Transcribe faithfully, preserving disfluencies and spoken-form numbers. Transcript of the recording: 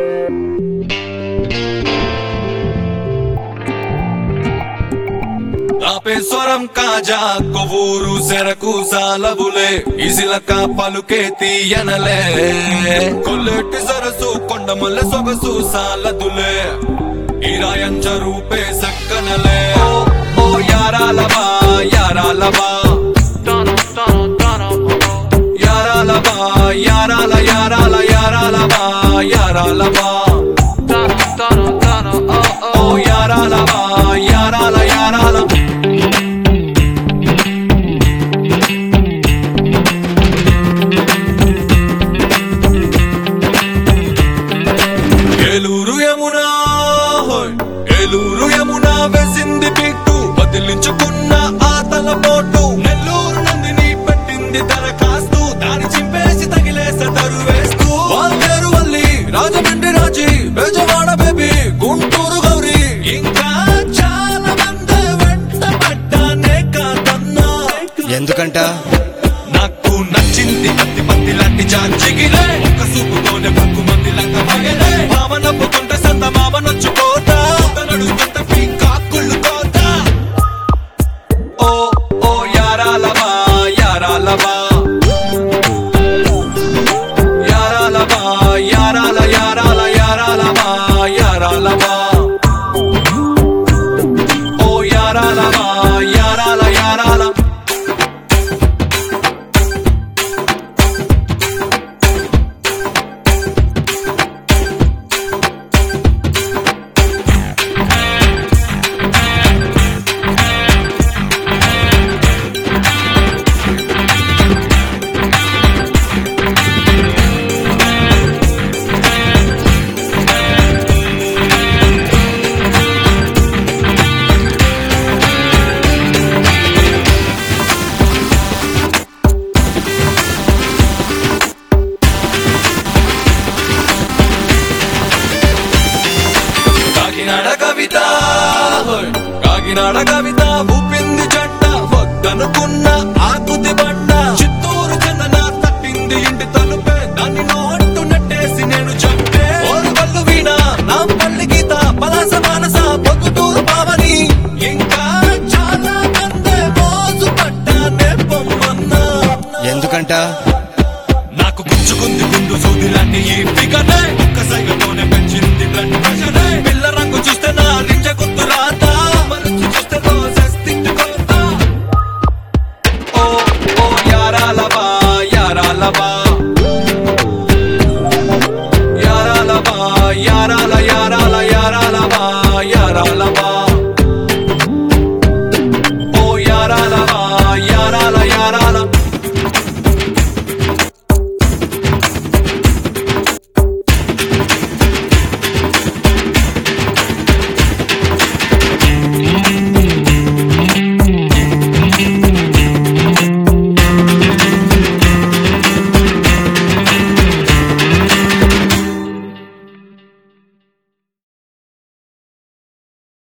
స్వరం కాజా కొవ్వూరు సెరకు సాలబులే ఇసిలక పలుకే తీయనలే కొల్లెట్టి సరసు కొండమల్ల సొగసు సాలదులే ఇరాయంచ రూపే సక్కనలే ఓ యారాలవా యారాలవా యారాలవా యారాల యారాల యారాలవా యారాలవా ఓ యారాలవా యారాల యారాల ఏలూరు యమునా ఏలూరు యమునా వేసింది పిట్టు వదిలించుకున్న ఆ తలపోటు నెల్లూరు నందిని పెట్టింది దరఖాస్తు దాని చింపేసి తగిలేసే తరువేస్తూ వాల్తేరు వల్లి రాజమండ్రి రాజీ బెజవాడ బేబీ గుంటూరు గౌరీ ఇంకా చాలా మంది వెంట పడ్డానే కాదన్నా ఎందుకంట నాకు నచ్చింది పత్తి పత్తి లాంటి చాచిగిలే ఒక సూపుతోనే పక్కు మంది లంక పగలే భావనప్పుకుంట సంత మామనొచ్చుకోట నడుస్తుంట పీకాకుళ్ళు కోత ఓ ఓ యారాలవా యారాలవా యారాలవా యారాల యారాల యారాలవా యారాలవా ఓ యారాలవా యారాల యారాల కాకినాడ కవిత కాకినాడ కవిత ఊపింది జంట వద్దనుకున్న ఆకుతి బండ చిత్తూరు చందన తట్టింది ఇంటి తలుపే దాన్ని నోట్టు నెట్టేసి నేను చెప్తే ఓరు కళ్ళు వీణ నా పల్లి గీత పలాస మానస పొద్దుటూరు పావని ఇంకా చాలా మందే మోజు పట్టానే పొమ్మన్నా ఎందుకంట నాకు గుచ్చుకుంది గుండు సూది లాంటి ఈ ఫిగరే ఒక్క సైగతోనే పెంచింది బ్లడ్ ప్రెషరే పిల్ల రంగు చూస్తే నా రింజ